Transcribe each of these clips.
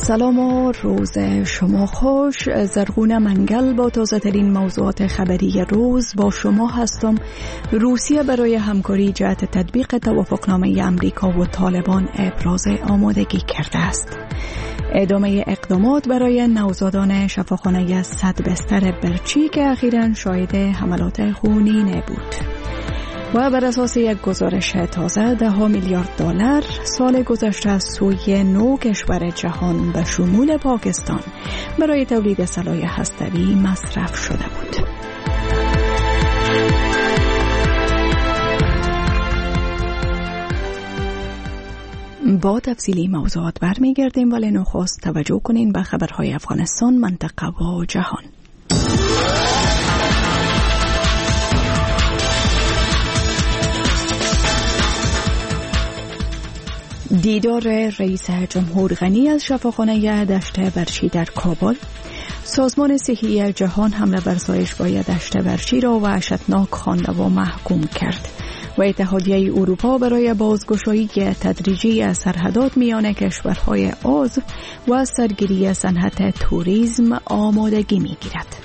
سلام و روز شما خوش. زرغون منگل با تازه ترین موضوعات خبری روز با شما هستم. روسیه برای همکاری جهت تطبیق توافقنامه امریکا و طالبان ابراز آمادگی کرده است. ادامه اقدامات برای نوزادان شفاخانه 100 بستر برچی که اخیراً شاهد حملات خونین بود. و بر اساس یک گزارش تازه 10 میلیارد دلار سال گذشته از سوی 9 کشور جهان به شمول پاکستان برای تولید سلاح هسته‌ای مصرف شده بود. با تفصیلی موضوعات برمیگردیم، ولی نخست توجه کنین به خبرهای افغانستان، منطقه و جهان. دیدار رئیس جمهور غنی از شفاخانه دشت برچی در کابل. سازمان صحی جهان حمله بر زایشگاه دشت برچی را وحشتناک خوانده و محکوم کرد و اتحادیه اروپا برای بازگشایی تدریجی از سرحدات میان کشورهای عضو و سرگیری صنعت توریسم آمادگی می‌گیرد.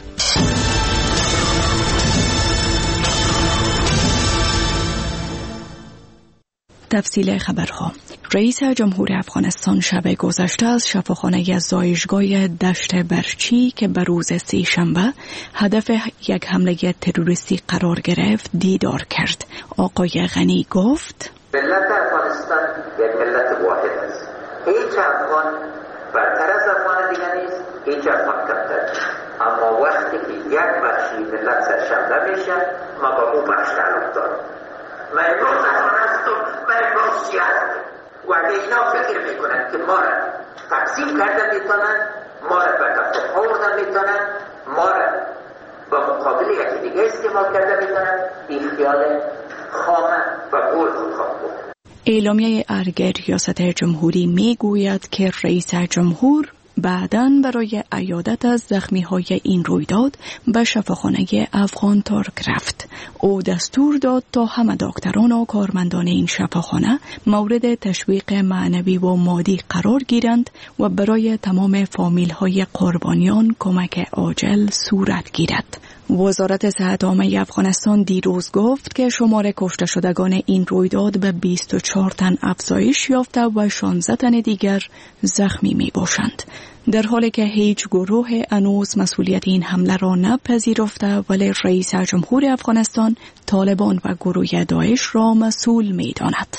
تفصیل خبرها. رئیس جمهور افغانستان شب گذشته از شفاخانه زایشگاه دشت برچی که به روز سه‌شنبه هدف یک حمله تروریستی قرار گرفت دیدار کرد. آقای غنی گفت: ملت افغانستان یک ملت واحد است. هیچ افغان برتر از افغان دیگر نیست، هیچ افغان کمتر. اما وقتی که یک بخشی ملت سرشنبه میشه، ما با اون بخش تعلق داریم. من امروز افغان هستم، من امروز شیعه هستم و اگه اینا فکر میکنن که ما را تقسیم کردن میتونن، ما را به تفاهم آوردن میتونن، ما را با مقابل یکی دیگه استعمال کردن میتونن، این خیال خامه و گول خودخواه بود. اعلامیه ارگ ریاست جمهوری میگوید که رئیس جمهور بعداً برای عیادت از زخمی‌های این رویداد به شفاخانه افغان ترک رفت. او دستور داد تا همه دکتران و کارمندان این شفاخانه مورد تشویق معنوی و مادی قرار گیرند و برای تمام فامیل‌های قربانیان کمک عاجل صورت گیرد. وزارت صحت عامه افغانستان دیروز گفت که شمار کشته شدگان این رویداد به 24 تن افزایش یافته و 16 تن دیگر زخمی می باشند. در حالی که هیچ گروه هنوز مسئولیت این حمله را نپذیرفته، ولی رئیس جمهور افغانستان طالبان و گروه داعش را مسئول می داند.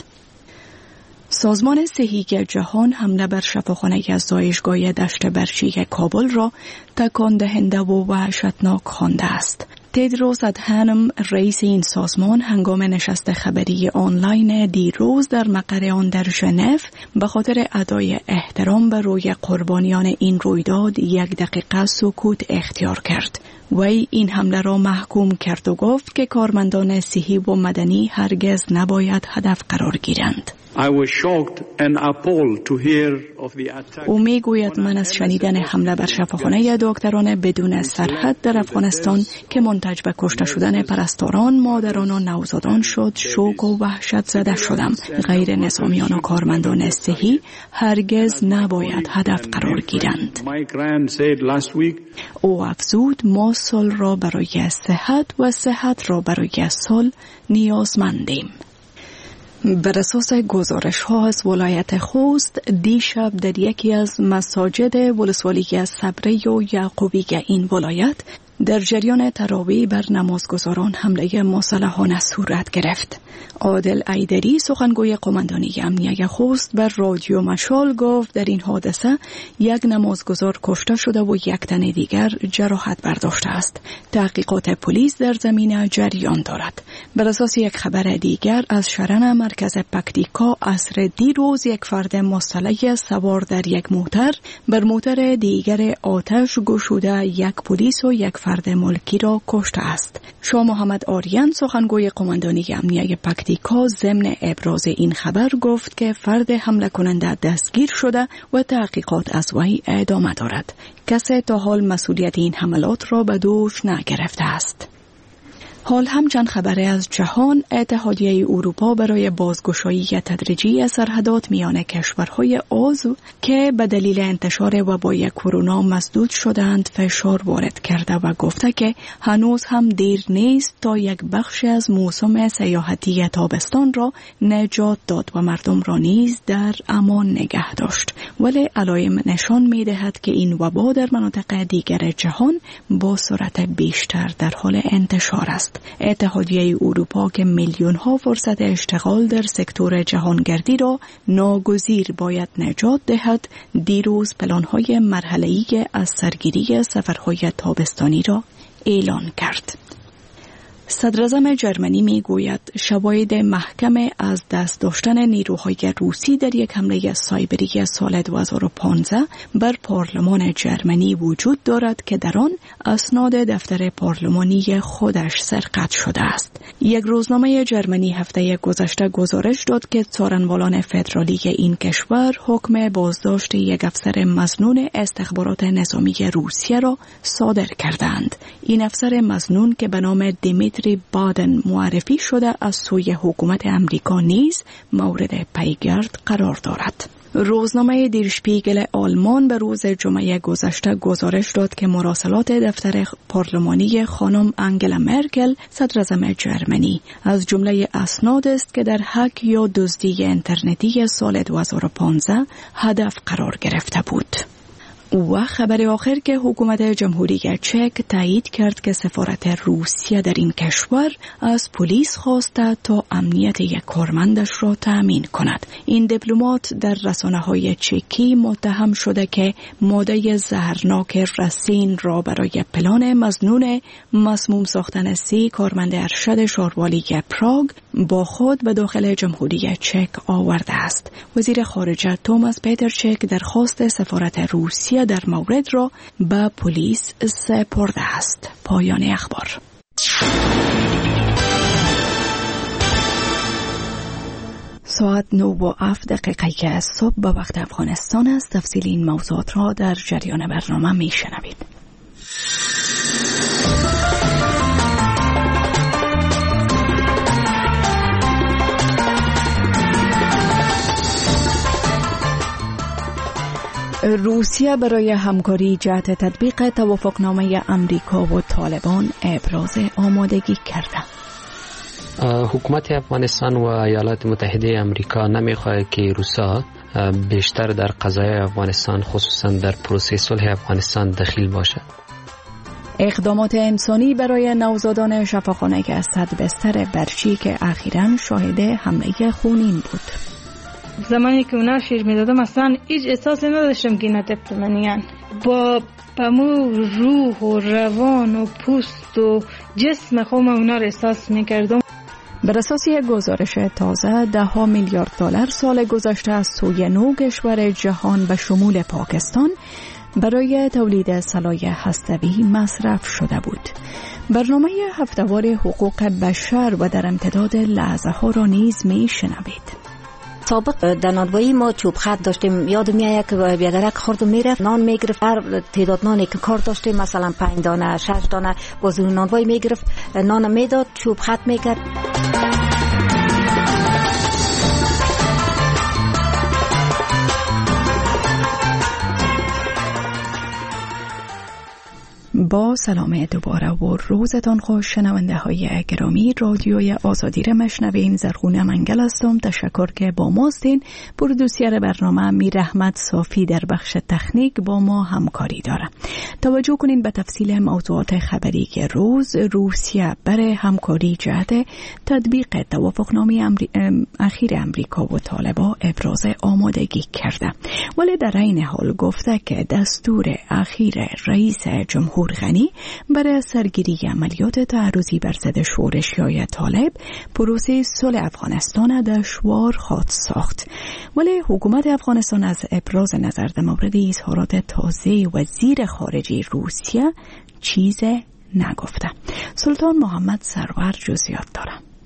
سازمان صحی جهان حمله بر شفاخانه زایشگاه دشت برچی کابل را تکان دهنده و وحشتناک خوانده است. تدروس ادهانم رئیس این سازمان هنگام نشست خبری آنلاین دیروز در مقر آن در ژنو به خاطر ادای احترام به روی قربانیان این رویداد 1 دقیقه سکوت اختیار کرد. وی این حمله را محکوم کرد و گفت که کارمندان صحی و مدنی هرگز نباید هدف قرار گیرند. او میگوید من از شنیدن حمله بر شفاخانه دکتران بدون سرحد در افغانستان که منتج به کشته شدن پرستاران، مادران و نوزادان شد شوک و وحشت زده شدم. غیر نظامیان و کارمندان صحی هرگز نباید هدف قرار گیرند. او افزود ما صلح را برای صحت و صحت را برای صلح نیازمندیم. بر اساس گزارش ها از ولایت خوست، دیشب در یکی از مساجد ولسوالی صبری و یعقوبی این ولایت در جریان تراویح بر نمازگزاران حمله مسلحانه صورت گرفت. عادل ایدری سخنگوی قماندانی امنیه خوست بر رادیو مشال گفت در این حادثه 1 نمازگزار کشته شده و 1 تن دیگر جراحت برداشته است. تحقیقات پلیس در زمینه جریان دارد. بر اساس یک خبر دیگر از شرن مرکز پکتیکا عصر دیروز 1 فرد مسلح سوار در 1 موتر بر موتر دیگر آتش گشوده 1 پلیس و 1 فرد ملکی را کشته است. شاه محمد آریان سخنگوی قماندانی امنیه پکتیکا ضمن ابراز این خبر گفت که فرد حمله کننده دستگیر شده و تحقیقات از وی ادامه دارد. کسی تا حال مسئولیت این حملات را به دوش نگرفته است. حال هم چند خبری از جهان. اتحادیه اروپا برای بازگشایی تدریجی سرحدات میان کشورهای عضو که به دلیل انتشار وبای کرونا مسدود شدند فشار وارد کرده و گفته که هنوز هم دیر نیست تا یک بخش از موسم سیاحتی تابستان را نجات داد و مردم را نیز در امان نگه داشت. ولی علائم نشان می‌دهد که این وبا در مناطق دیگر جهان با سرعت بیشتر در حال انتشار است. اتحادیه اروپا که میلیون‌ها فرصت اشتغال در سکتور جهانگردی را ناگزیر باید نجات دهد، دیروز پلان‌های مرحله‌ای از سرگیری سفرهای تابستانی را اعلان کرد. صدراعظم جرمنی میگوید شواهد محکم از دست داشتن نیروهای روسی در یک حمله سایبری سال 2015 بر پارلمان جرمنی وجود دارد که در آن اسناد دفتر پارلمانی خودش سرقت شده است. یک روزنامه جرمنی هفته گذشته گزارش داد که څارنوالان فدرالی این کشور حکم بازداشت یک افسر مظنون استخبارات نظامی روسیه را صادر کردند. این افسر مظنون که به نام دیمیتری بادن معرفی شده از سوی حکومت امریکا نیز مورد پیگرد قرار دارد. روزنامه دیر شپیگل آلمان به روز جمعه گذشته گزارش داد که مراسلات دفتر پارلمانی خانم انگلا مرکل صدراعظم جرمنی از جمله اسناد است که در هک یا دزدی اینترنتی سال 2015 هدف قرار گرفته بود. و خبر آخر که حکومت جمهوری چک تایید کرد که سفارت روسیه در این کشور از پلیس خواسته تا امنیت یک کارمندش را تأمین کند. این دیپلمات در رسانه‌های چکی متهم شده که ماده زهرناک رسین را برای پلان مظنون مسموم ساختن 3 کارمند ارشد شاروالی پراگ با خود به داخل جمهوری چک آورده است. وزیر خارجه توماس پیترچک درخواست سفارت روسیه در مورد را به پلیس سپرده است. پایان اخبار. ساعت 9:07 که صبح به وقت افغانستان است. تفصیل این موضوعات را در جریان برنامه می شنوید. روسیه برای همکاری جهت تطبیق توافقنامه امریکا و طالبان ابراز آمادگی کرده. حکومت افغانستان و ایالات متحده امریکا نمیخواهد که روسا بیشتر در قضایای افغانستان خصوصا در پروسه صلح افغانستان دخیل باشد. اقدامات انسانی برای نوزادان شفاخانه اسد بستر برچی که اخیراً شاهد حمله خونین بود. زمانی که اونا شیر میدادم اصلا هیچ احساسی نداشتم که اینا طفل منیان. با پمو روح و روان و پوست و جسم خودم اونا رو احساس میکردم. بر اساس یک گزارش تازه 10 میلیارد دلار سال گذشته از سوی 9 کشور جهان به شمول پاکستان برای تولید سلاح هسته‌ای مصرف شده بود. برنامه هفته‌وار حقوق بشر و در امتداد لحظه ها را نیز می شنوید. سابق در نانوایی ما چوب خط داشتیم. یاد میاد که بیادرک خورد و میرفت نان میگرفت. هر تعداد نانی که کار داشتیم مثلا 5 دانه 6 دانه باز اون نانوایی میگرفت نان میداد چوب خط میکرد. با سلام دوباره و روزتان خوش شنونده های گرامی. رادیوی آزادی را مشنوین. زرغونه منگل هستم. تشکر که با ماستین. پرودوسر برنامه میر احمد صافی در بخش تکنیک با ما همکاری داره. توجه کنین به تفصیل موضوعات خبری که روز. روسیه برای همکاری جهت تطبیق توافقنامه اخیر امریکا و طالبان ابراز آمادگی کرده، ولی در این حال گفته که دستور اخیر رئیس جمهور غنی برای سرگیری عملیات تعرضی بر ضد شورشیای طالب پروسه صلح افغانستان دشوار خواهد ساخت. ولی حکومت افغانستان از ابراز نظر در مورد اظهارات تازه وزیر خارجه روسیه چیز نگفته. سلطان محمد سرور جزئیات داره.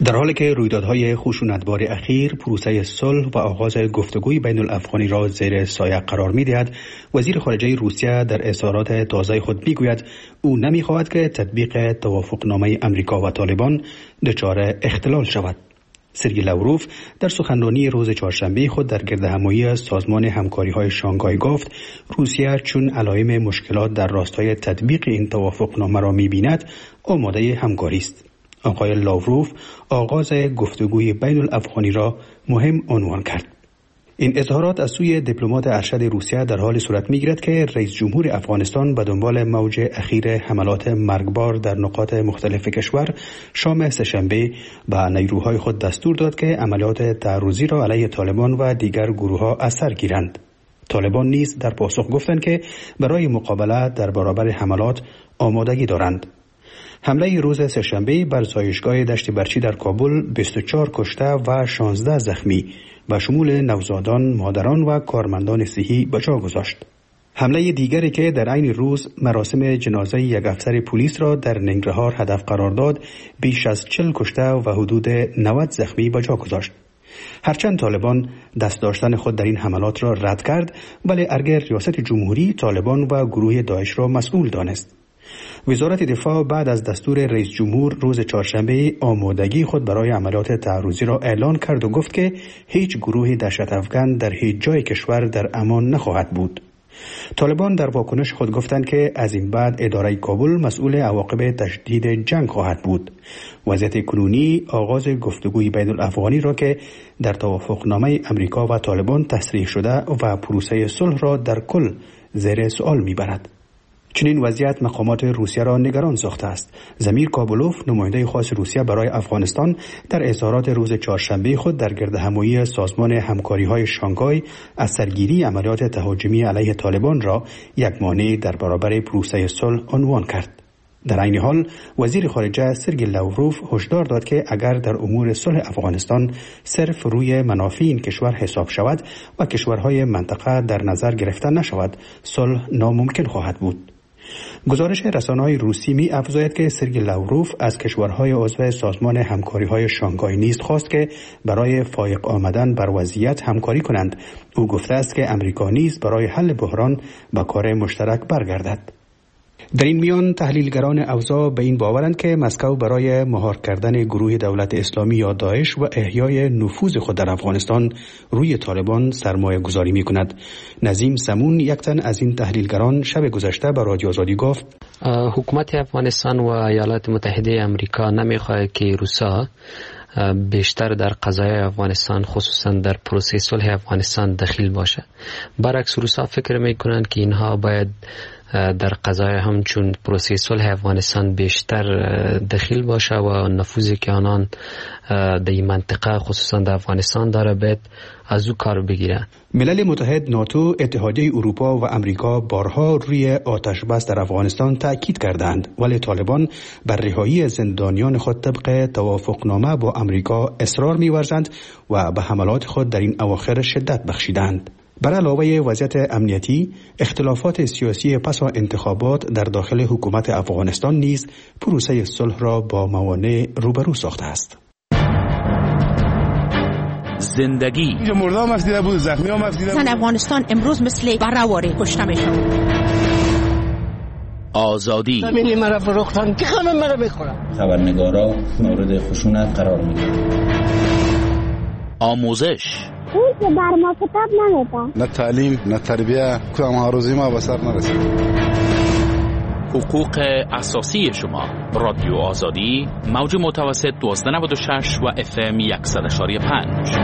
در حالی که رویدادهای خشونتبار اخیر پروسه صلح و آغاز گفتگوی بین الافغانی را زیر سایه قرار می‌دهد، وزیر خارجه روسیه در اظهارات تازه خود می‌گوید او نمی‌خواهد که تطبیق توافقنامه امریکا و طالبان دچار اختلال شود. سرگئی لاوروف در سخنرانی روز چهارشنبه خود در گردهمایی سازمان همکاری‌های شانگهای گفت روسیه چون علائم مشکلات در راستای تطبیق این توافقنامه را می‌بیند آماده همکاری است. آقای لاوروف آغاز گفتگوی بین الافغانی را مهم عنوان کرد. این اظهارات از سوی دیپلمات ارشد روسیه در حال صورت می‌گیرد که رئیس جمهور افغانستان به دنبال موج اخیر حملات مرگبار در نقاط مختلف کشور شام سه‌شنبه به نیروهای خود دستور داد که عملیات تعرضی را علیه طالبان و دیگر گروه‌ها از سر گیرند. طالبان نیز در پاسخ گفتند که برای مقابله در برابر حملات آمادگی دارند. حمله روز سه‌شنبه بر زایشگاه دشت برچی در کابل 24 کشته و 16 زخمی به شمول نوزادان، مادران و کارمندان صحی به جا گذاشت. حمله دیگری که در عین روز مراسم جنازه یک افسر پلیس را در ننگرهار هدف قرار داد، بیش از 40 کشته و حدود 90 زخمی به جا گذاشت. هرچند طالبان دست داشتن خود در این حملات را رد کرد، ولی ارگ ریاست جمهوری طالبان و گروه داعش را مسئول دانست. وزارت دفاع بعد از دستور رئیس جمهور روز چهارشنبه آمادگی خود برای عملیات تعرضی را اعلان کرد و گفت که هیچ گروه دهشت افکن در هیچ جای کشور در امان نخواهد بود. طالبان در واکنش خود گفتند که از این بعد اداره کابل مسئول عواقب تشدید جنگ خواهد بود. وضعیت کنونی آغاز گفتگوی بین الافغانی را که در توافقنامه امریکا و طالبان تصریح شده و پروسه صلح را در کل زیر سوال میبرد. چنین وضعیت مقامات روسیه را نگران ساخته است. زمیر کابلوف، نماینده خاص روسیه برای افغانستان، در اظهارات روز چهارشنبه خود در گردهمایی سازمان همکاری‌های شانگهای از سرگیری عملیات تهاجمی علیه طالبان را یک مانع در برابر پروسه صلح عنوان کرد. در این حال وزیر خارجه سرگئی لاوروف هشدار داد که اگر در امور صلح افغانستان صرف روی منافع این کشور حساب شود و کشورهای منطقه در نظر گرفته نشود، صلح ناممکن خواهد بود. گزارش رسانه‌های روسی می افزاید که سرگئی لاوروف از کشورهای عضو سازمان همکاری‌های شانگهای نیز خواست که برای فایق آمدن بر وضعیت همکاری کنند. او گفته است که امریکا نیز برای حل بحران به کار مشترک برگردد. در این میان تحلیلگران اوضاع به این باورند که مسکو برای مهار کردن گروه دولت اسلامی یا داعش و احیای نفوذ خود در افغانستان روی طالبان سرمایه گذاری می کند. نظیم سمون، یک تن از این تحلیلگران، شب گذشته به رادیو آزادی گفت حکومت افغانستان و ایالات متحده آمریکا نمیخواهد که روسا بیشتر در قضایای افغانستان، خصوصا در پروسه صلح افغانستان دخیل باشه. برعکس روسا فکر میکنند که اینها باید در قضای همچون پروسه صلح افغانستان بیشتر دخیل باشه و نفوذی که آنان در این منطقه خصوصا در افغانستان داره باید از او کار بگیره. ملل متحد، ناتو، اتحادیه اروپا و امریکا بارها روی آتش بس در افغانستان تاکید کردند، ولی طالبان بر رهایی زندانیان خود طبق توافقنامه با امریکا اصرار می‌ورزند و به حملات خود در این اواخر شدت بخشیدند. بر علاوه وضعیت امنیتی، اختلافات سیاسی پس از انتخابات در داخل حکومت افغانستان نیز پروسه صلح را با موانع روبرو ساخته است. زندگی اینجا مردم مفدیده بود، زخمی ها مفدیده بود. افغانستان امروز مثل برهواری کشته میشن. آزادی زمینی مرا فروختن که همه مرا بخورن. خبرنگارا مورد خشونت قرار میگیرن. آموزش اون که بر ما کتاب نمیده، نه تعلیم نه تربیه، کدام هاروزی ما به سر نرسید. حقوق اساسی شما. رادیو آزادی، موج متوسط 1296 و FM 100.5.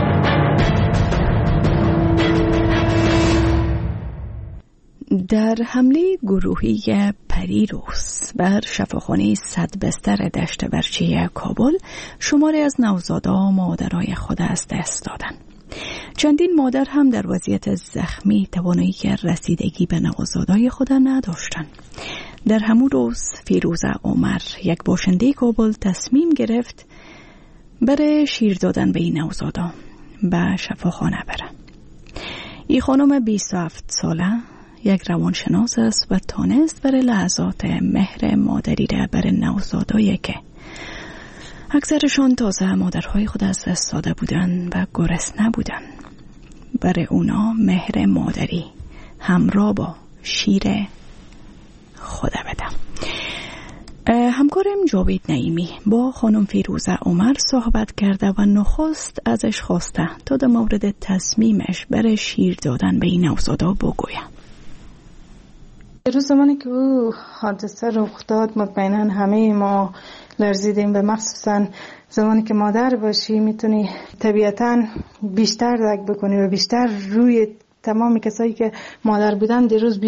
در حمله گروهی پریروز بر شفاخانه 100 بستر دشت برچی کابل، شماری از نوزادان مادرای خود از دست دادند. چندین مادر هم در وضعیت زخمی توانایی رسیدگی به نوزادای خود نداشتند. در همون روز فیروزه عمر، یک باشنده کابل، تصمیم گرفت برای شیر دادن به این نوزادا به شفاخانه بره. این خانم 27 ساله یک روانشناس است و تانست برای لحظات مهر مادری را برای نوزادایی که اکثرشان تازه مادرهای خود از دست داده بودند و گرسنه بودند. برای اونا مهر مادری همراه با شیر خدا بدم. همکارم جاوید نعیمی با خانم فیروزه عمر صحبت کرده و نخست ازش خواسته تا در مورد تصمیمش برای شیر دادن به این نوزادا بگوید. روز زمانی که او حادثه رخ داد مطمئنا همه ما لرزیدیم، به مخصوصا زمانی که مادر باشی میتونی طبیعتا بیشتر درک بکنی و بیشتر روی تمام کسایی که مادر بودن دیروز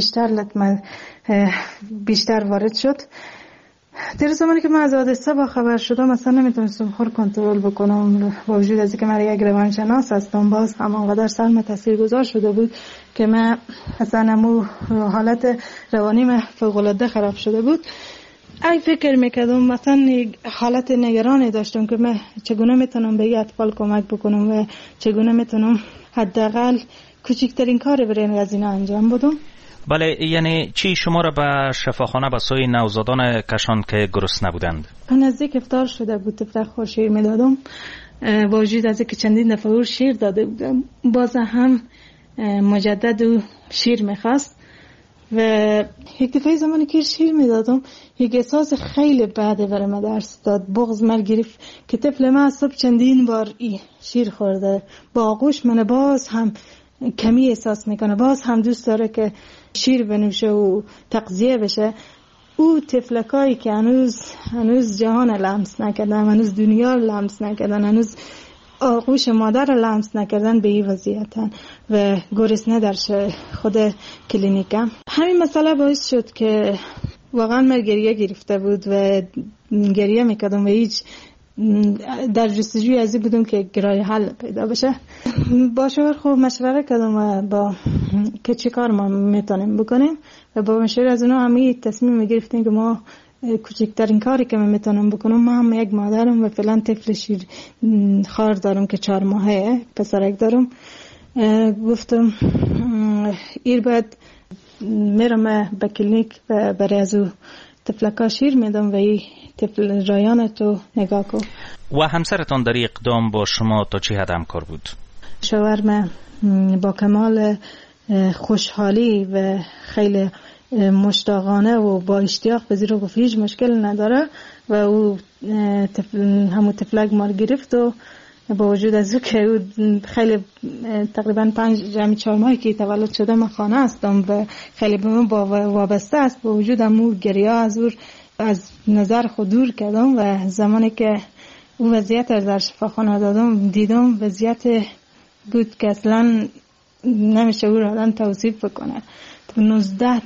بیشتر وارد شد. دیروز زمانی که من از حادثه با خبر شدم مثلا نمیتونستم خود کنترل بکنم، با وجود از اینکه من یک روانشناس هستم باز همانقدر سرم تاثیرگذار شده بود که من اصلا حالت روانیم فوق‌العاده خراب شده بود. ای فکر میکردم مثلا حالت نگرانی داشتم که من چگونه میتونم به این اطفال کمک بکنم و چگونه میتونم حداقل کوچکترین کار برای این قضیه انجام بدم. بله، یعنی چی شما را به شفاخانه به سوی نوزادان کشان که گرسنه بودند؟ نزدیک افطار شده بود، تفلک خور شیر میدادم، با وجود از اینکه چندین دفعه او شیر داده بودم باز هم مجدد او شیر میخواست و یک دفعه زمانی که شیر میدادم یک احساس خیلی بده برای من دست داد. بغض من گرفت که طفل من صبح چندین بار شیر خورده، با آغوش من باز هم کمی احساس میکنه، باز هم دوست داره که شیر بنوشه و تغذیه بشه. او طفلکایی که هنوز جهان لمس نکردن، هنوز دنیا لمس نکردن، هنوز آغوش مادر لمس نکردن به این وضعیتن و گرسنه در خود کلینیکم. همین مسئله باعث شد که واقعا من گریه گرفته بود و گریه میکردم و هیچ در جستجوی ازی بودم که راه حل پیدا بشه. با شوهر خوب مشوره کردم با که چی کار ما میتونیم بکنیم و با مشوره از اونا همه تصمیم گرفتیم که ما کوچکترین کاری که من میتونم بکنم، ما هم یک مادرم و فعلا طفل شیر خار دارم که 4 ماهه، پسرک دارم. گفتم ایر بعد میرم به کلینیک و برای از او طفلکا شیر میدم و این طفل رایانتو نگاه کن. و همسرتان در اقدام با شما تا چه حد همکار بود؟ شوهر من با کمال خوشحالی و خیلی مشتاقانه و با اشتیاق پذیر گفت هیچ مشکل نداره و او همون طفلک ما گرفت و با وجود از او که او خیلی تقریبا 4 ماهی که تولد شده من خانه هستم و خیلی به من وابسته است، با وجود همون گریه از نظر خود دور کردم و زمانی که او وضعیت در شفاخانه دادم دیدم وضعیت بود که اصلا نمیشه او را آدم توصیف بکنه. 19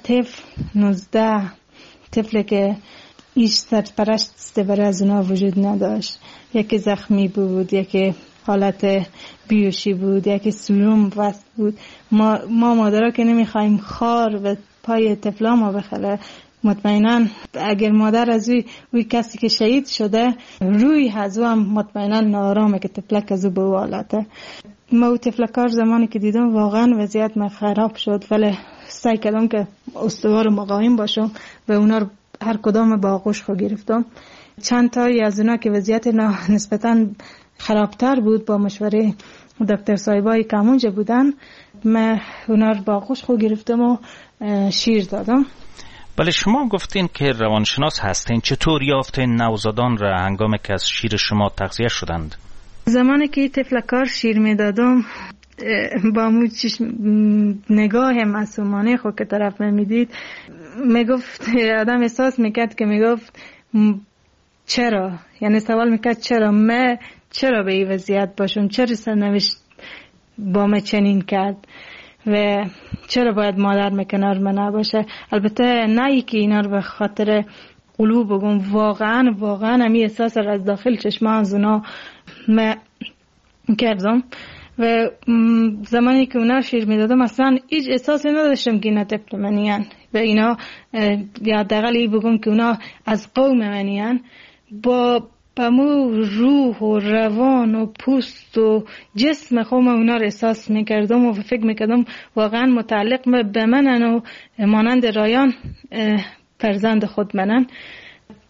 طفل که هیچ سرپرست برای از اونا وجود نداشت، یکی زخمی بود، یکی حالت بیوشی بود، یکی سلوم وست بود. ما مادرها که نمیخوایم خار و پای طفلا ما بخله. مطمئنا اگر مادر از اوی کسی که شهید شده روی هزو هم مطمئنا نارامه که طفلک از او به حالته. ما او طفلکار زمانی که دیدم واقعا وضعیت من خراب شد، ولی سعی کردم که استوار مقاوم باشم و اونا رو هر کدام با آغوش خود گرفتم. چند تایی از اونا که وضعیت نسبتاً خرابتر بود با مشوره دکتر صاحبای که همونجا بودن، من اونا رو با آغوش خود گرفتم و شیر دادم. بله، شما گفتین که روانشناس هستین، چطور یافتین نوزادان را هنگامی که از شیر شما تغذیه شدند؟ زمانی که طفلکار شیر میدادم با نگاه معصومانه خود که طرف میدید میگفت، آدم احساس میکرد که میگفت چرا، یعنی سوال میکرد چرا به این وضعیت باشم، چرا سرنوشت با من چنین کرد و چرا باید مادر کنار من نباشه. البته نه که اینا رو به خاطر قلوب بگم، واقعا همی احساس رو از داخل چشمان از اونا من کردم و زمانی که اونا شیر میدادم اصلا هیچ احساسی نداشتم که اینا طفل منیان و اینا یا حداقل بگم که اونا از قوم منیان. با پمو روح و روان و پوست و جسم خودم اونا رو احساس میکردم و فکر میکردم واقعا متعلق به منن و مانند رایان فرزند خود منن.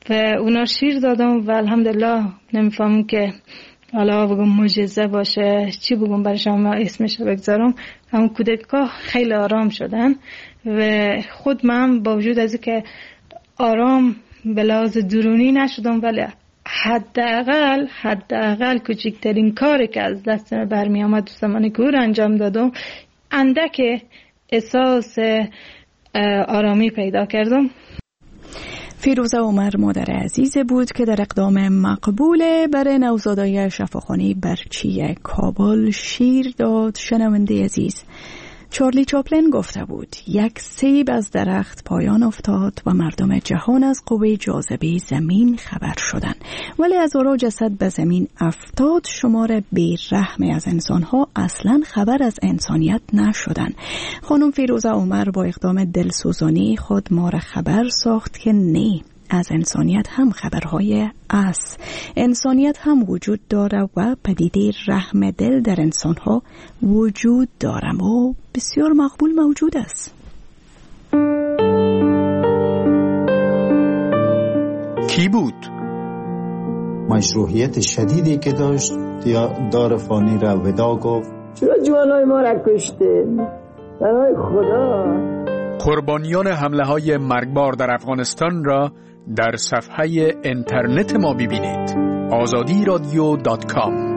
و اونا شیر دادم و الحمدلله نمیفهمم که حالا بگم معجزه باشه چی بگم برشم اسمش بگذارم، همون کودک‌ها خیلی آرام شدن و خود من با وجود از که آرام به لحاظ درونی نشدم، ولی حداقل کوچکترین کاری که از دستم برمی آمد زمانی که او را انجام دادم اندک احساس آرامی پیدا کردم. فیروزه عمر مادر عزیز بود که در اقدام مقبول برای نوزادای شفاخانه برچی کابل شیر داد. شنونده عزیز، چارلی چاپلین گفته بود یک سیب از درخت پایان افتاد و مردم جهان از قوه جاذبه زمین خبر شدند، ولی از آن جسد به زمین افتاد شمار بی‌رحم از انسانها اصلا خبر از انسانیت نشدند. خانم فیروزه عمر با اقدام دلسوزانی خود ما را خبر ساخت که نه، از انسانیت هم خبرهای است. انسانیت هم وجود داره و پدیده رحم دل در انسانها وجود داره و بسیار مقبول موجود است. کی بود؟ مشروعیت شدیدی که داشت یا دار فانی را ودا گفت. چرا جوانای ما را کشته؟ برای خدا. قربانیان حمله های مرگبار در افغانستان را در صفحه اینترنت ما ببینید. azadiradio.com.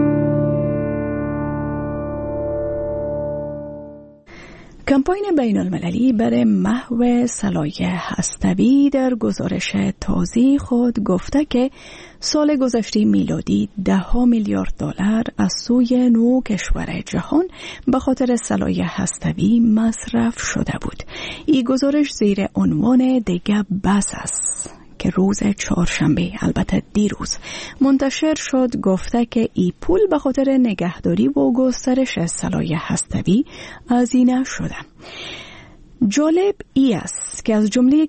کمپاین بین المللی برای محو صلاح هسته‌ای در گزارش تازه خود گفته که سال گذشته میلادی $10 میلیارد از سوی 9 کشور جهان به خاطر صلاح هسته‌ای مصرف شده بود. این گزارش زیر عنوان دیگه بس است که روز چهارشنبه، البته دیروز، منتشر شد. گفته که این پول به خاطر نگهداری و گسترش صلاح هسته‌ای هزینه شده. جالب ای است که از جمله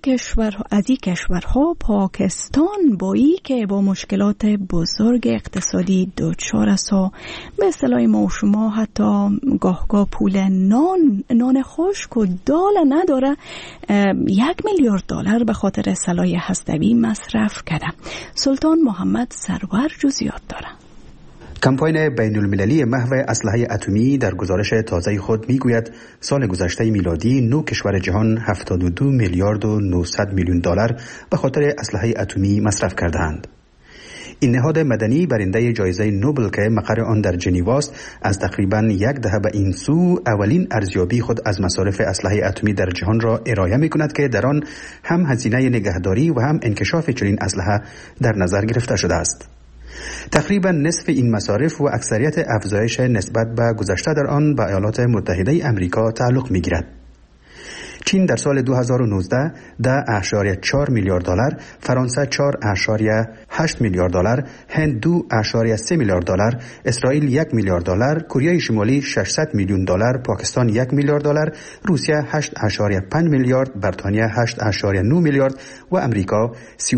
کشورها پاکستان بایی که با مشکلات بزرگ اقتصادی دچار است و به اصطلاح ما و شما حتی گاه پول نان خشک و دال نداره، $1 میلیارد به خاطر صلاح هسته‌ای مصرف کرده. سلطان محمد سرور جزئیات داره. کمپاین بین المللی محو اسلحه اتمی در گزارش تازه خود میگوید سال گذشته میلادی 9 کشور جهان $72 میلیارد و 900 میلیون به خاطر اسلحه اتمی مصرف کردند. این نهاد مدنی برنده جایزه نوبل که مقر آن در ژنیواست از تقریباً 10 دهه به این سو اولین ارزیابی خود از مصارف اسلحه اتمی در جهان را ارائه می‌کند که در آن هم هزینه نگهداری و هم انکشاف چنین اسلحه در نظر گرفته شده است. تقریبا نصف این مصارف و اکثریت افزایش نسبت به گذشته در آن به ایالات متحده آمریکا تعلق می‌گیرد. چین در سال 2019 $10.4 میلیارد، فرانسه $4.8 میلیارد، هند $2.3 میلیارد، اسرائیل $1 میلیارد، کره شمالی $600 میلیون، پاکستان $1 میلیارد، روسیه $8.5 میلیارد، بریتانیا $8.9 میلیارد و امریکا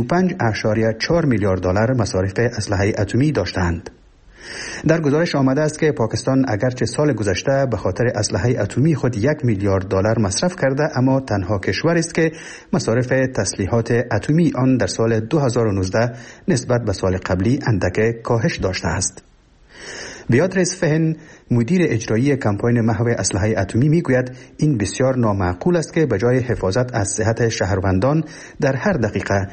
$35.4 میلیارد مصارف اسلحه اتمی داشتند. در گزارش آمده است که پاکستان اگرچه سال گذشته به خاطر اسلحه اتمی خود $1 میلیارد مصرف کرده، اما تنها کشور است که مصارف تسلیحات اتمی آن در سال 2019 نسبت به سال قبلی اندک کاهش داشته است. بیاتریس فهن، مدیر اجرایی کمپاین محو اسلحه اتمی، میگوید این بسیار نامعقول است که به جای حفاظت از صحت شهروندان در هر دقیقه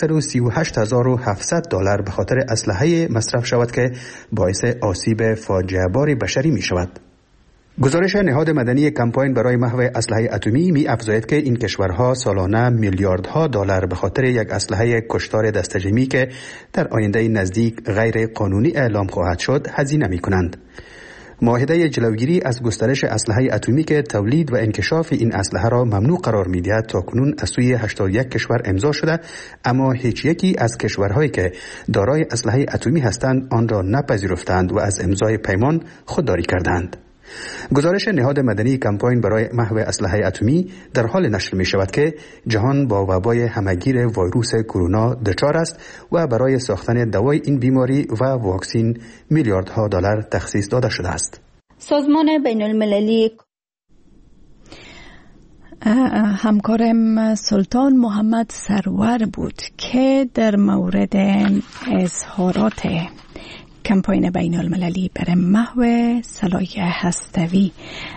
$138,700 به خاطر اسلحه مصرف شود که باعث آسیب فاجعه بار بشری می شود. گزارش نهاد مدنی کمپاین برای محو اسلحه اتمی می افزاید که این کشورها سالانه میلیاردها دلار به خاطر یک اسلحه کشتار دستجمعی که در آینده نزدیک غیر قانونی اعلام خواهد شد هزینه می کنند. معاهده جلوگیری از گسترش اسلحه اتمی که تولید و انکشاف این اسلحه را ممنوع قرار می‌دهد تاکنون از سوی 81 کشور امضا شده، اما هیچ یکی از کشورهایی که دارای اسلحه اتمی هستند آن را نپذیرفتند و از امضای پیمان خودداری کردند. گزارش نهاد مدنی کمپاین برای محو اسلحه اتمی در حال نشر می شود که جهان با وبای همهگیر ویروس کرونا دچار است و برای ساختن دوای این بیماری و واکسین میلیاردها دلار تخصیص داده شده است. سازمان بین المللی همکارم سلطان محمد سرور بود که در مورد اظهارات کمپاین بین المللی برای محو سلاح هسته‌ای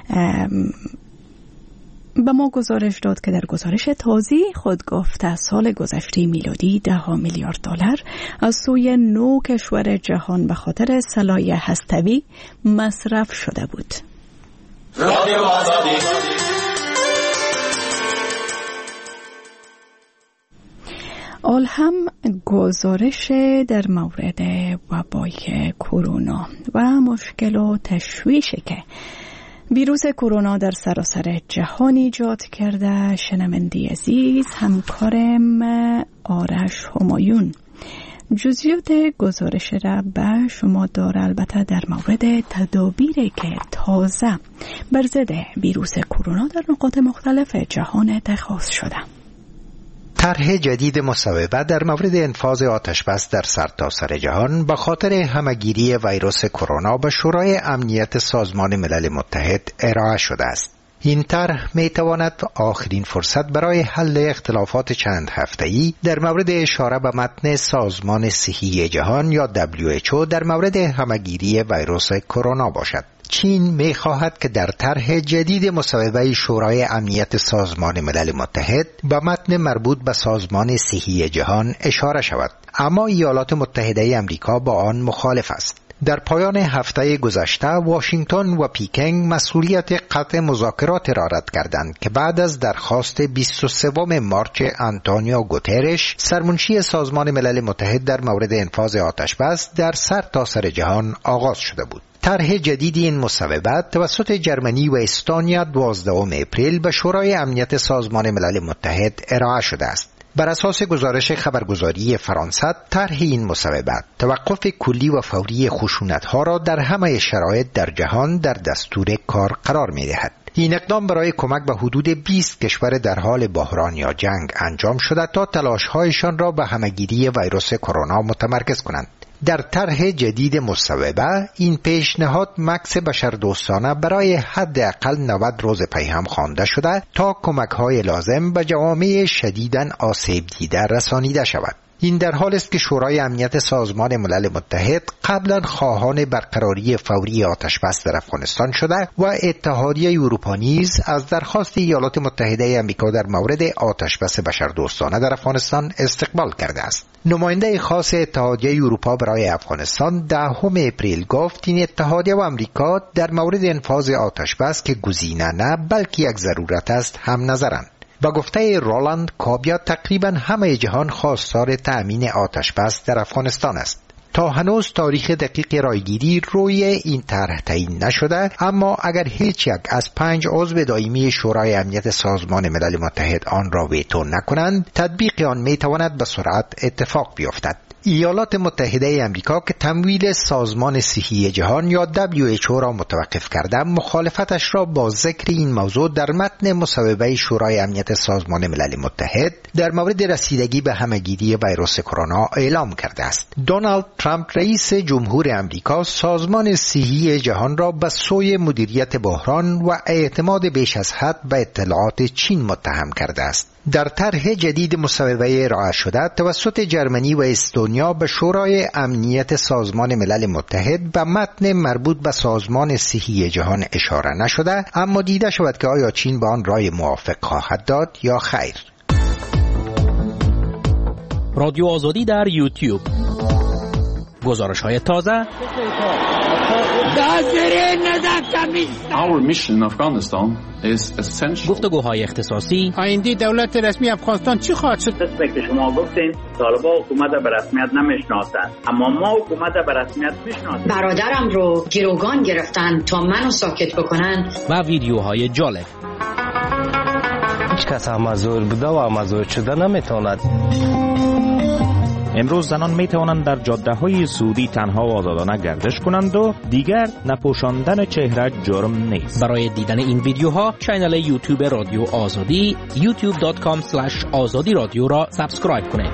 به ما گزارش داد که در گزارش تازه خود گفت از سال گذشته میلادی 10 میلیارد دلار از سوی 9 کشور جهان به خاطر سلاح هسته‌ای مصرف شده بود. رادیو آزادی. آل هم گزارش در مورد وبای کرونا و مشکل و تشویشی که ویروس کرونا در سراسر جهان ایجاد کرده شنونده عزیز همکارم آرش همایون جزئیات گزارش را به شما داره، البته در مورد تدابیری که تازه بر ضد ویروس کرونا در نقاط مختلف جهان اتخاذ شده. طرح جدید مصوبه در مورد انفاذ آتشبس در سرتاسر جهان به خاطر همه‌گیری ویروس کرونا به شورای امنیت سازمان ملل متحد ارائه شده است. این طرح میتواند آخرین فرصت برای حل اختلافات چند هفته‌ای در مورد اشاره به متن سازمان صحی جهان یا WHO در مورد همه‌گیری ویروس کرونا باشد. چین می‌خواهد که در طرح جدید مصوبه شورای امنیت سازمان ملل متحد به متن مربوط به سازمان صحی جهان اشاره شود، اما ایالات متحده آمریکا با آن مخالف است. در پایان هفته گذشته واشنگتن و پیکنگ مسئولیت قطع مذاکرات را رد کردند که بعد از درخواست 23 مارچ آنتونیو گوترش سرمنشی سازمان ملل متحد در مورد انفاذ آتشبس در سرتاسر جهان آغاز شده بود. طرح جدید این مصوبه توسط جرمنی و استونیا 12 اپریل به شورای امنیت سازمان ملل متحد ارائه شده است. بر اساس گزارش خبرگزاری فرانسه، طرح این مصوبه توقف کلی و فوری خشونت‌ها را در همه شرایط در جهان در دستور کار قرار می‌دهد. این اقدام برای کمک به حدود 20 کشور در حال بحران یا جنگ انجام شده تا تلاش‌هایشان را به همه‌گیری ویروس کرونا متمرکز کنند. در طرح جدید مصوبه این پیشنهاد مکث بشردوستانه برای حداقل 90 روز پیهم خوانده شده تا کمک‌های لازم به جوامع شدیداً آسیب دیده رسانیده شود. این در حال است که شورای امنیت سازمان ملل متحد قبلا خواهان برقراری فوری آتشبس در افغانستان شده و اتحادیه اروپا نیز از درخواست ایالات متحده آمریکا در مورد آتشبس بشردوستانه در افغانستان استقبال کرده است. نماینده خاص اتحادیه اروپا برای افغانستان 10 اپریل گفت این اتحادیه و آمریکا در مورد انفاذ آتشبس که گزینه نه بلکه یک ضرورت است هم نظرند. با گفته رولاند کابیا تقریبا همه جهان خواستار تأمین آتشبس در افغانستان است. تا هنوز تاریخ دقیق رایگیری روی این طرح تعیین نشده، اما اگر هیچ یک از 5 عضو دائمی شورای امنیت سازمان ملل متحد آن را ویتو نکنند، تطبیق آن میتواند به سرعت اتفاق بیفتد. ایالات متحده آمریکا که تمویل سازمان صحی جهان یا WHO را متوقف کرده، مخالفتش را با ذکر این موضوع در متن مصوبه شورای امنیت سازمان ملل متحد در مورد رسیدگی به همه‌گیری ویروس کرونا اعلام کرده است. دونالد ترامپ رئیس جمهور آمریکا سازمان صحی جهان را به سوی مدیریت بحران و اعتماد بیش از حد به اطلاعات چین متهم کرده است. در طرح جدید مصوبه ارائه شده توسط جرمنی و استونیا به شورای امنیت سازمان ملل متحد به متن مربوط به سازمان صحی جهان اشاره نشده، اما دیده شود که آیا چین به آن رای موافق خواهد داد یا خیر. رادیو آزادی در یوتیوب، گزارش‌های تازه. Our mission in Afghanistan is essential. گفتگوهای اختصاصی. آینده دولت رسمی افغانستان چی خواهد شد؟ دست که شما گفتین طالبان حکومت به رسمیت نمیشناسند، اما ما حکومت به رسمیت میشناسیم. برادرم رو گروگان گرفتن تا منو ساکت بکنن. و ویدیوهای جالب. هیچ کس امازور بوده و امازور شده نمیتواند. امروز زنان می توانند در جاده‌های سعودی تنها و آزادانه گردش کنند و دیگر نپوشاندن چهره جرم نیست. برای دیدن این ویدیوها کانال یوتیوب رادیو آزادی youtube.com/azadi رادیو را سابسکرایب کنید.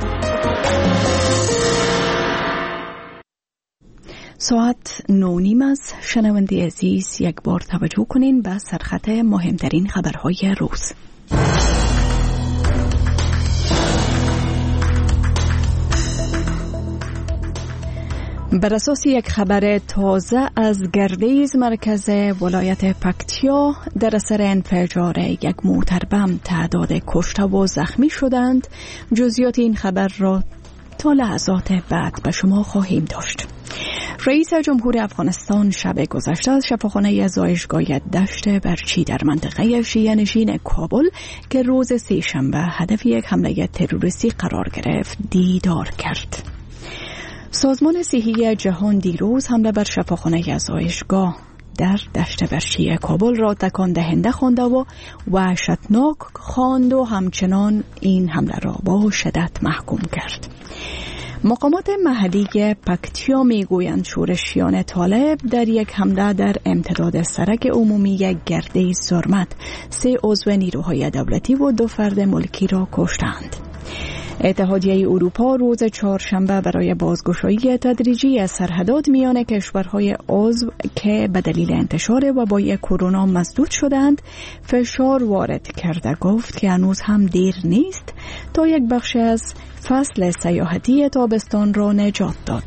ساعت 9:30 است. شنونده عزیز یک بار توجه کنین به سرخط مهمترین خبرهای روز. بر اساس یک خبر تازه از گردیز مرکز ولایت پکتیا، در اثر انفجار یک موتر بم تعداد کشته و زخمی شدند. جزئیات این خبر را تا لحظات بعد به شما خواهیم داشت. رئیس جمهور افغانستان شب گذشته از شفاخانه زایشگاه دشت برچی در منطقه شیعه نشین کابل که روز سه‌شنبه هدف یک حمله تروریستی قرار گرفت دیدار کرد. سازمان صحی جهان دیروز حمله بر شفاخانه زایشگاه در دشت برچی کابل را تکان دهنده خوانده و وحشتناک خواند و همچنان این حمله را با شدت محکوم کرد. مقامات محلی پکتیا میگویند شورشیان طالب در یک حمله در امتداد سرک عمومی گردیز زرمت 3 عضو نیروهای دولتی و 2 فرد ملکی را کشتند. اتحادیه اروپا روز چهارشنبه برای بازگشایی تدریجی سرحدات میان کشورهای عضو که به دلیل انتشار وبای کرونا مسدود شدند فشار وارد کرده گفت که هنوز هم دیر نیست تا یک بخش از فصل سیاحتی تابستان را نجات داد.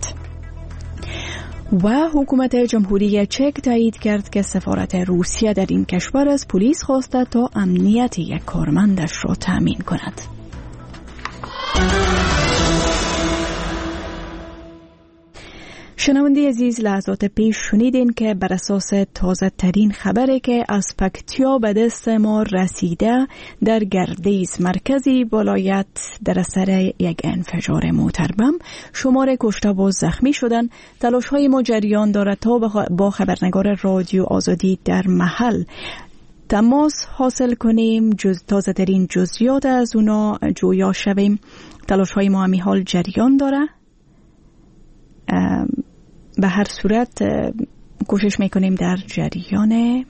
و حکومت جمهوری چک تایید کرد که سفارت روسیه در این کشور از پلیس خواسته تا امنیت یک کارمندش را تأمین کند. شنونده عزیز، لحظات پیش شنیدین که بر اساس تازه ترین خبری که از پکتیا به دست ما رسیده، در گردیز مرکزی ولایت در اثر یک انفجار موتر بم شمار کشته و زخمی شدن. تلاش های ما جریان دارد تا با خبرنگار رادیو آزادی در محل تماس حاصل کنیم، تازه ترین جزئیات از اونا جویا شویم. تلاش های ما همی حال جریان داره. به هر صورت کوشش میکنیم در جریان.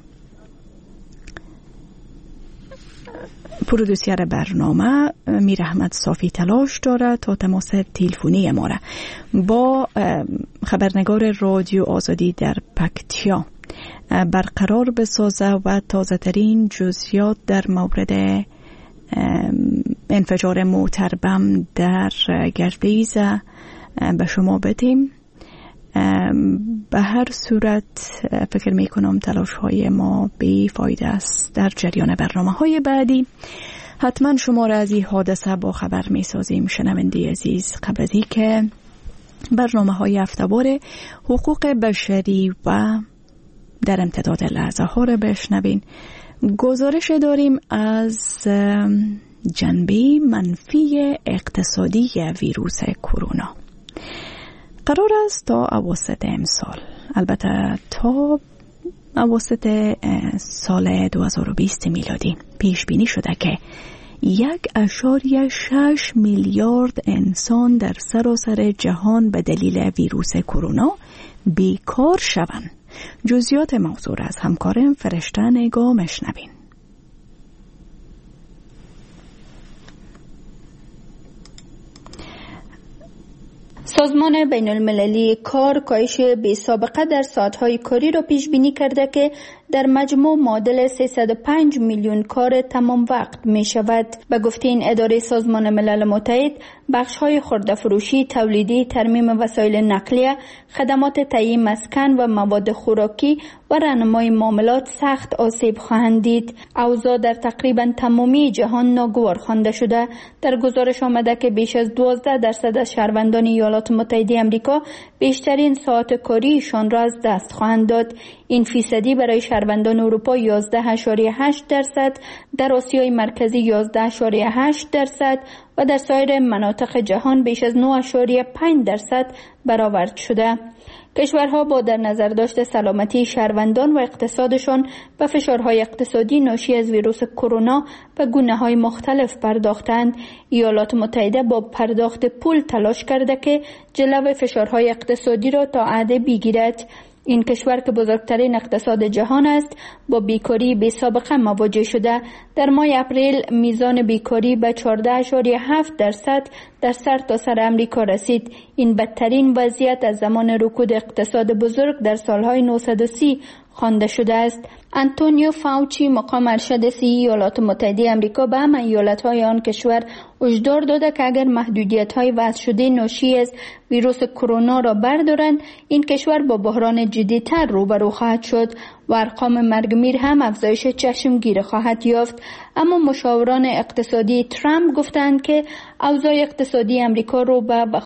پرودوسر برنامه میر احمد صافی تلاش داره تا تماس تلفنی ما را با خبرنگار رادیو آزادی در پکتیا برقرار بسازه و تازه ترین جزئیات در مورد انفجار موتر بم در گردیز به شما بدیم. به هر صورت فکر می کنم تلاش های ما بی فایده است. در جریان برنامه های بعدی حتما شما را از این حادثه با خبر می سازیم. شنونده عزیز، قبل از این که برنامه های هفته‌وار حقوق بشری و در امتداد لحظه ها را بشنوین، گزارش داریم از جنبه منفی اقتصادی ویروس کرونا. قرار است تا اواسط امسال، البته تا اواسط سال 2020 میلادی پیش بینی شده که 1.6 میلیارد انسان در سراسر جهان به دلیل ویروس کرونا بیکار شوند. جزئیات موضوع از همکارم فرشته نگاه مشنوین. سازمان بین المللی کار کاهش بی سابقه در ساعتهای کاری را پیش بینی کرده که در مجموع معادل 305 میلیون کار تمام وقت می شود. به گفته این اداره سازمان ملل متحد، بخش‌های خرده فروشی، تولیدی، ترمیم وسایل نقلیه، خدمات تهیه مسکن و مواد خوراکی و راهنمای معاملات سخت آسیب خواهند دید. اوضاع در تقریبا تمامی جهان ناگوار خوانده شده. در گزارش آمده که بیش از 12% از شهروندان ایالات متحده آمریکا بیشترین ساعت کاریشان را از دست خواهند داد. این فیصدی برای شهروندان اروپا 11.8%، در آسیای مرکزی 11.8% و در سایر مناطق جهان بیش از 9.5% برآورد شده. کشورها با در نظر داشت سلامتی شهروندان و اقتصادشان به فشارهای اقتصادی ناشی از ویروس کرونا و گونه‌های مختلف پرداختند. ایالات متحده با پرداخت پول تلاش کرده که جلو فشارهای اقتصادی را تا حد بگیرد. این کشور که بزرگترین اقتصاد جهان است با بیکاری بی سابقه مواجه شده. در ماه اپریل میزان بیکاری به 14.7% در سرتاسر امریکا رسید. این بدترین وضعیت از زمان رکود اقتصاد بزرگ در سالهای 1930 خوانده شده است. آنتونیو فاوچی مقام ارشد صحی ایالات متحده آمریکا به همه ایالت‌های آن کشور هشدار داده که اگر محدودیت‌های وضع شده ناشی از ویروس کرونا را بردارند، این کشور با بحران جدی‌تر روبرو خواهد شد و ارقام مرگ میر هم افزایش چشمگیر خواهد یافت. اما مشاوران اقتصادی ترامپ گفتند که اوضاع اقتصادی آمریکا رو به